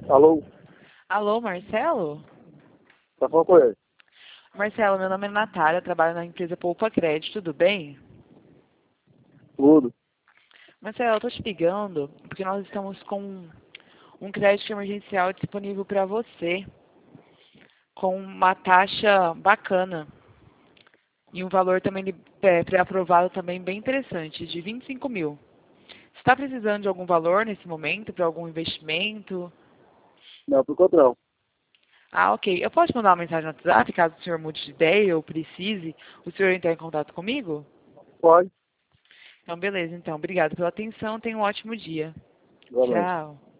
Alô? Alô, Marcelo? Tá falando com ele? Marcelo, meu nome é Natália, trabalho na empresa Poupa Crédito, tudo bem? Tudo. Marcelo, eu tô te ligando porque nós estamos com um crédito emergencial disponível para você, com uma taxa bacana e um valor também pré-aprovado também bem interessante, de 25 mil. Você está precisando de algum valor nesse momento para algum investimento? Não, por conta não. Ah, ok. Eu posso te mandar uma mensagem no WhatsApp, caso o senhor mude de ideia ou precise, o senhor entrar em contato comigo? Pode. Então, beleza. Então, obrigado pela atenção. Tenha um ótimo dia. Igualmente. Tchau.